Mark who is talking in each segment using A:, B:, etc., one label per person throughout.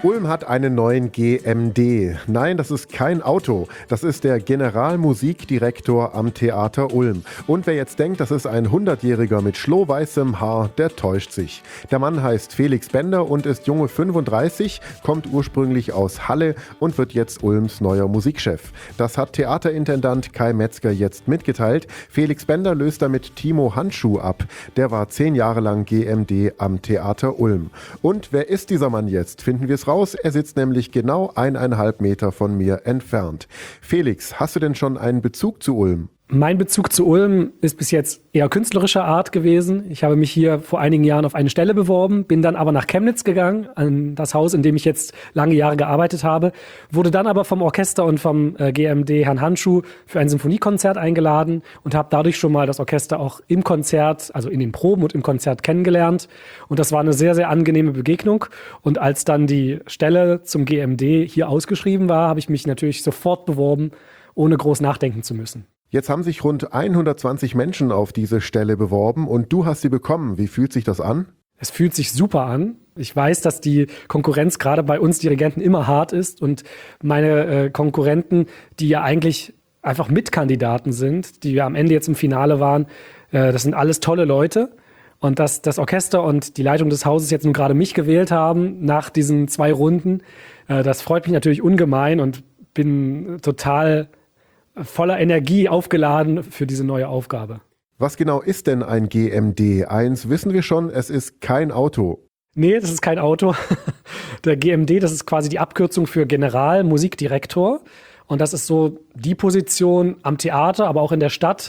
A: Ulm hat einen neuen GMD. Nein, das ist kein Auto. Das ist der Generalmusikdirektor am Theater Ulm. Und wer jetzt denkt, das ist ein 100-Jähriger mit schlohweißem Haar, der täuscht sich. Der Mann heißt Felix Bender und ist junge 35, kommt ursprünglich aus Halle und wird jetzt Ulms neuer Musikchef. Das hat Theaterintendant Kai Metzger jetzt mitgeteilt. Felix Bender löst damit Timo Handschuh ab. Der war 10 Jahre lang GMD am Theater Ulm. Und wer ist dieser Mann jetzt? Finden wir es raus. Er sitzt nämlich genau 1,5 Meter von mir entfernt. Felix, hast du denn schon einen Bezug zu Ulm?
B: Mein Bezug zu Ulm ist bis jetzt eher künstlerischer Art gewesen. Ich habe mich hier vor einigen Jahren auf eine Stelle beworben, bin dann aber nach Chemnitz gegangen, an das Haus, in dem ich jetzt lange Jahre gearbeitet habe, wurde dann aber vom Orchester und vom GMD Herrn Handschuh für ein Symphoniekonzert eingeladen und habe dadurch schon mal das Orchester auch im Konzert, also in den Proben und im Konzert kennengelernt. Und das war eine sehr, sehr angenehme Begegnung. Und als dann die Stelle zum GMD hier ausgeschrieben war, habe ich mich natürlich sofort beworben, ohne groß nachdenken zu müssen.
A: Jetzt haben sich rund 120 Menschen auf diese Stelle beworben und du hast sie bekommen. Wie fühlt sich das an?
B: Es fühlt sich super an. Ich weiß, dass die Konkurrenz gerade bei uns Dirigenten immer hart ist und meine Konkurrenten, die ja eigentlich einfach Mitkandidaten sind, die ja am Ende jetzt im Finale waren, das sind alles tolle Leute. Und dass das Orchester und die Leitung des Hauses jetzt nun gerade mich gewählt haben nach diesen 2 Runden, das freut mich natürlich ungemein und bin total voller Energie aufgeladen für diese neue Aufgabe.
A: Was genau ist denn ein GMD? Eins wissen wir schon, es ist kein Auto.
B: Nee, das ist kein Auto. Der GMD, das ist quasi die Abkürzung für Generalmusikdirektor. Und das ist so die Position am Theater, aber auch in der Stadt,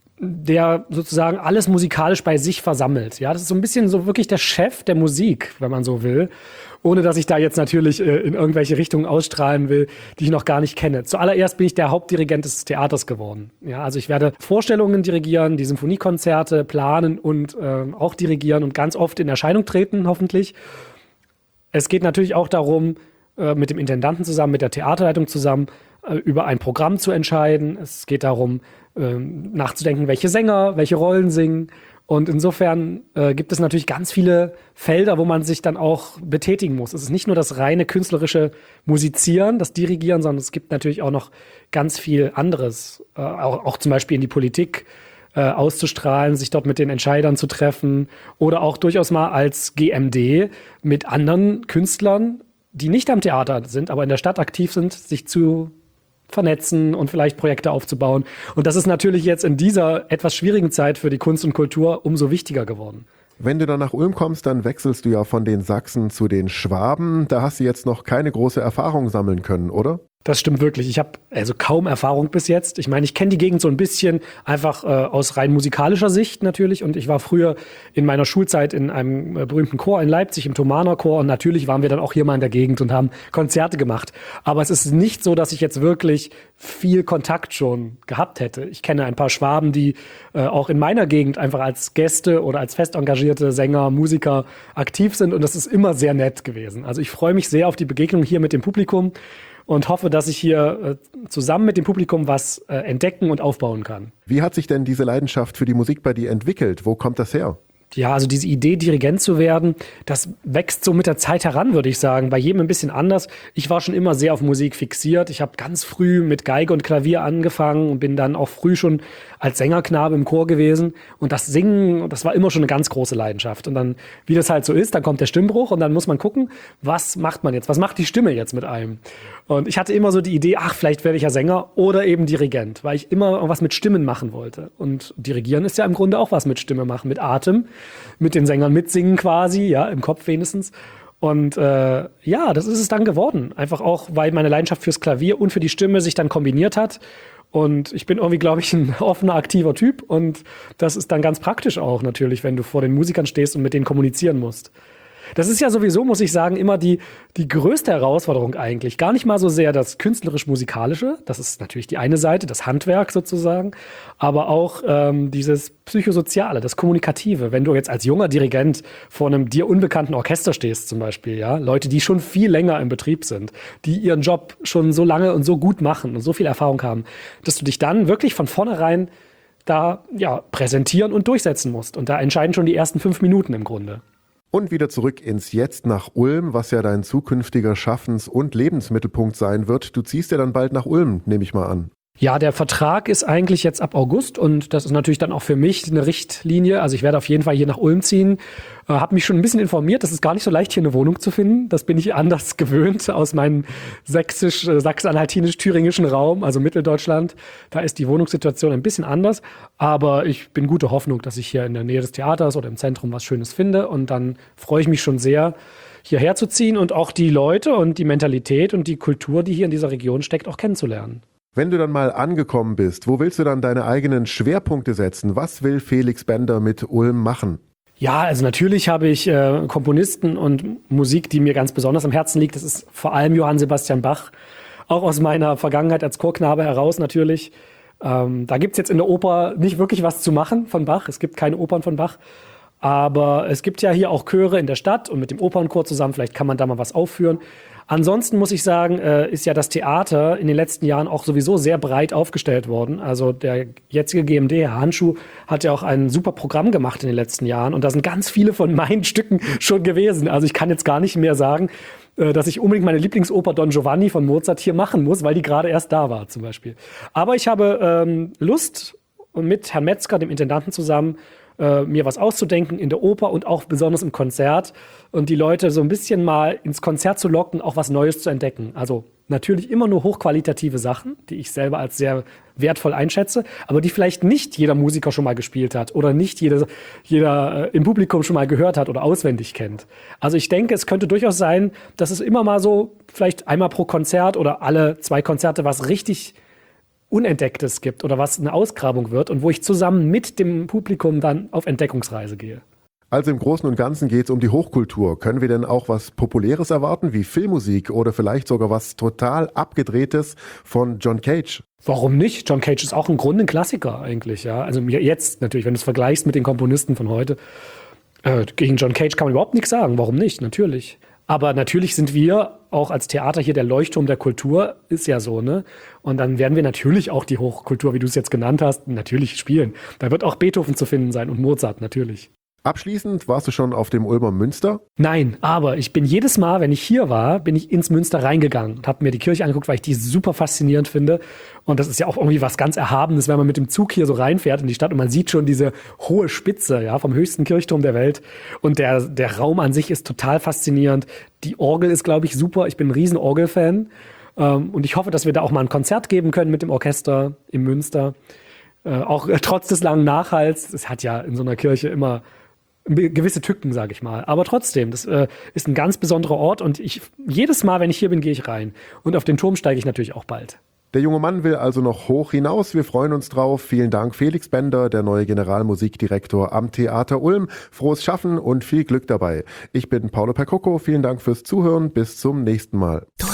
B: der sozusagen alles musikalisch bei sich versammelt. Ja, das ist so ein bisschen so wirklich der Chef der Musik, wenn man so will. Ohne dass ich da jetzt natürlich in irgendwelche Richtungen ausstrahlen will, die ich noch gar nicht kenne. Zuallererst bin ich der Hauptdirigent des Theaters geworden. Ja, also ich werde Vorstellungen dirigieren, die Symphoniekonzerte planen und auch dirigieren und ganz oft in Erscheinung treten, hoffentlich. Es geht natürlich auch darum, mit dem Intendanten zusammen, mit der Theaterleitung zusammen, über ein Programm zu entscheiden. Es geht darum, nachzudenken, welche Sänger, welche Rollen singen. Und insofern gibt es natürlich ganz viele Felder, wo man sich dann auch betätigen muss. Es ist nicht nur das reine künstlerische Musizieren, das Dirigieren, sondern es gibt natürlich auch noch ganz viel anderes. Auch zum Beispiel in die Politik auszustrahlen, sich dort mit den Entscheidern zu treffen oder auch durchaus mal als GMD mit anderen Künstlern, die nicht am Theater sind, aber in der Stadt aktiv sind, sich zu vernetzen und vielleicht Projekte aufzubauen. Und das ist natürlich jetzt in dieser etwas schwierigen Zeit für die Kunst und Kultur umso wichtiger geworden.
A: Wenn du dann nach Ulm kommst, dann wechselst du ja von den Sachsen zu den Schwaben. Da hast du jetzt noch keine große Erfahrung sammeln können, oder?
B: Das stimmt wirklich. Ich habe also kaum Erfahrung bis jetzt. Ich meine, ich kenne die Gegend so ein bisschen einfach aus rein musikalischer Sicht natürlich. Und ich war früher in meiner Schulzeit in einem berühmten Chor in Leipzig, im Thomaner Chor. Und natürlich waren wir dann auch hier mal in der Gegend und haben Konzerte gemacht. Aber es ist nicht so, dass ich jetzt wirklich viel Kontakt schon gehabt hätte. Ich kenne ein paar Schwaben, die auch in meiner Gegend einfach als Gäste oder als fest engagierte Sänger, Musiker aktiv sind. Und das ist immer sehr nett gewesen. Also ich freue mich sehr auf die Begegnung hier mit dem Publikum und hoffe, dass ich hier zusammen mit dem Publikum was entdecken und aufbauen kann.
A: Wie hat sich denn diese Leidenschaft für die Musik bei dir entwickelt? Wo kommt das her?
B: Ja, also diese Idee, Dirigent zu werden, das wächst so mit der Zeit heran, würde ich sagen. Bei jedem ein bisschen anders. Ich war schon immer sehr auf Musik fixiert. Ich habe ganz früh mit Geige und Klavier angefangen und bin dann auch früh schon als Sängerknabe im Chor gewesen. Und das Singen, das war immer schon eine ganz große Leidenschaft. Und dann, wie das halt so ist, dann kommt der Stimmbruch und dann muss man gucken, was macht man jetzt? Was macht die Stimme jetzt mit einem? Und ich hatte immer so die Idee, vielleicht werde ich ja Sänger oder eben Dirigent, weil ich immer was mit Stimmen machen wollte. Und Dirigieren ist ja im Grunde auch was mit Stimme machen, mit Atem, mit den Sängern mitsingen quasi, ja, im Kopf wenigstens. Und das ist es dann geworden. Einfach auch, weil meine Leidenschaft fürs Klavier und für die Stimme sich dann kombiniert hat. Und ich bin irgendwie, glaube ich, ein offener, aktiver Typ. Und das ist dann ganz praktisch auch natürlich, wenn du vor den Musikern stehst und mit denen kommunizieren musst. Das ist ja sowieso, muss ich sagen, immer die größte Herausforderung eigentlich. Gar nicht mal so sehr das künstlerisch-musikalische, das ist natürlich die eine Seite, das Handwerk sozusagen, aber auch dieses Psychosoziale, das Kommunikative. Wenn du jetzt als junger Dirigent vor einem dir unbekannten Orchester stehst zum Beispiel, ja, Leute, die schon viel länger im Betrieb sind, die ihren Job schon so lange und so gut machen und so viel Erfahrung haben, dass du dich dann wirklich von vornherein da präsentieren und durchsetzen musst. Und da entscheiden schon die ersten 5 Minuten im Grunde.
A: Und wieder zurück ins Jetzt nach Ulm, was ja dein zukünftiger Schaffens- und Lebensmittelpunkt sein wird. Du ziehst ja dann bald nach Ulm, nehme ich mal an.
B: Ja, der Vertrag ist eigentlich jetzt ab August und das ist natürlich dann auch für mich eine Richtlinie. Also ich werde auf jeden Fall hier nach Ulm ziehen. Habe mich schon ein bisschen informiert, das ist gar nicht so leicht, hier eine Wohnung zu finden. Das bin ich anders gewöhnt aus meinem sachsen-anhaltinisch-thüringischen Raum, also Mitteldeutschland. Da ist die Wohnungssituation ein bisschen anders. Aber ich bin gute Hoffnung, dass ich hier in der Nähe des Theaters oder im Zentrum was Schönes finde. Und dann freue ich mich schon sehr, hierher zu ziehen und auch die Leute und die Mentalität und die Kultur, die hier in dieser Region steckt, auch kennenzulernen.
A: Wenn du dann mal angekommen bist, wo willst du dann deine eigenen Schwerpunkte setzen? Was will Felix Bender mit Ulm machen?
B: Ja, also natürlich habe ich Komponisten und Musik, die mir ganz besonders am Herzen liegt. Das ist vor allem Johann Sebastian Bach, auch aus meiner Vergangenheit als Chorknabe heraus natürlich. Da gibt's jetzt in der Oper nicht wirklich was zu machen von Bach. Es gibt keine Opern von Bach. Aber es gibt ja hier auch Chöre in der Stadt und mit dem Opernchor zusammen, vielleicht kann man da mal was aufführen. Ansonsten muss ich sagen, ist ja das Theater in den letzten Jahren auch sowieso sehr breit aufgestellt worden. Also der jetzige GMD, Herr Handschuh, hat ja auch ein super Programm gemacht in den letzten Jahren. Und da sind ganz viele von meinen Stücken schon gewesen. Also ich kann jetzt gar nicht mehr sagen, dass ich unbedingt meine Lieblingsoper Don Giovanni von Mozart hier machen muss, weil die gerade erst da war zum Beispiel. Aber ich habe Lust, mit Herrn Metzger, dem Intendanten zusammen, mir was auszudenken in der Oper und auch besonders im Konzert und die Leute so ein bisschen mal ins Konzert zu locken, auch was Neues zu entdecken. Also natürlich immer nur hochqualitative Sachen, die ich selber als sehr wertvoll einschätze, aber die vielleicht nicht jeder Musiker schon mal gespielt hat oder nicht jeder im Publikum schon mal gehört hat oder auswendig kennt. Also ich denke, es könnte durchaus sein, dass es immer mal so vielleicht einmal pro Konzert oder alle 2 Konzerte was richtig Unentdecktes gibt oder was eine Ausgrabung wird und wo ich zusammen mit dem Publikum dann auf Entdeckungsreise gehe.
A: Also im Großen und Ganzen geht es um die Hochkultur. Können wir denn auch was Populäres erwarten, wie Filmmusik oder vielleicht sogar was total Abgedrehtes von John Cage?
B: Warum nicht? John Cage ist auch im Grunde ein Klassiker eigentlich. Ja. Also jetzt natürlich, wenn du es vergleichst mit den Komponisten von heute, gegen John Cage kann man überhaupt nichts sagen. Warum nicht? Natürlich. Aber natürlich sind wir auch als Theater hier der Leuchtturm der Kultur, ist ja so, ne? Und dann werden wir natürlich auch die Hochkultur, wie du es jetzt genannt hast, natürlich spielen. Da wird auch Beethoven zu finden sein und Mozart, natürlich.
A: Abschließend, warst du schon auf dem Ulmer Münster?
B: Nein, aber ich bin jedes Mal, wenn ich hier war, bin ich ins Münster reingegangen und habe mir die Kirche angeguckt, weil ich die super faszinierend finde. Und das ist ja auch irgendwie was ganz Erhabenes, wenn man mit dem Zug hier so reinfährt in die Stadt und man sieht schon diese hohe Spitze, ja, vom höchsten Kirchturm der Welt. Und der Raum an sich ist total faszinierend. Die Orgel ist, glaube ich, super. Ich bin ein riesen Orgelfan. Und ich hoffe, dass wir da auch mal ein Konzert geben können mit dem Orchester im Münster. Auch trotz des langen Nachhalts. Es hat ja in so einer Kirche immer gewisse Tücken, sage ich mal. Aber trotzdem, das ist ein ganz besonderer Ort und jedes Mal, wenn ich hier bin, gehe ich rein. Und auf den Turm steige ich natürlich auch bald.
A: Der junge Mann will also noch hoch hinaus. Wir freuen uns drauf. Vielen Dank, Felix Bender, der neue Generalmusikdirektor am Theater Ulm. Frohes Schaffen und viel Glück dabei. Ich bin Paolo Percocco. Vielen Dank fürs Zuhören. Bis zum nächsten Mal.